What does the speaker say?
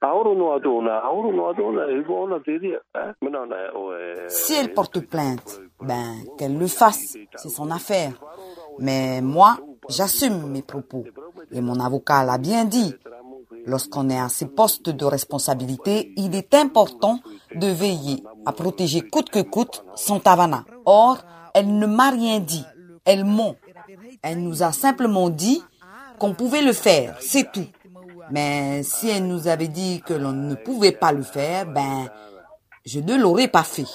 Si elle porte plainte, qu'elle le fasse, c'est son affaire. Mais moi, j'assume mes propos. Et mon avocat l'a bien dit. Lorsqu'on est à ces postes de responsabilité, il est important de veiller à protéger coûte que coûte son Tavana. Or, elle ne m'a rien dit. Elle ment. Elle nous a simplement dit qu'on pouvait le faire, c'est tout. Mais si elle nous avait dit que l'on ne pouvait pas le faire, je ne l'aurais pas fait.